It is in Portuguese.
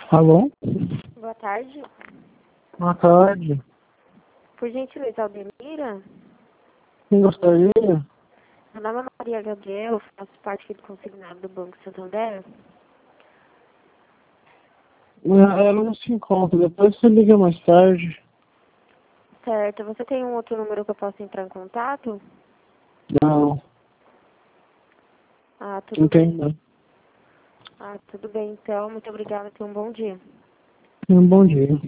Alô? Boa tarde. Boa tarde. Por gentileza, Aldemira? Quem gostaria? Meu nome é Maria Gabriel, faço parte aqui do consignado do Banco Santander. Ela não se encontra, depois você liga mais tarde. Certo. Você tem um outro número que eu possa entrar em contato? Não, Ah, não tudo tem bem. não. Ah, tudo bem então. Muito obrigada. Tenha um bom dia. Um bom dia.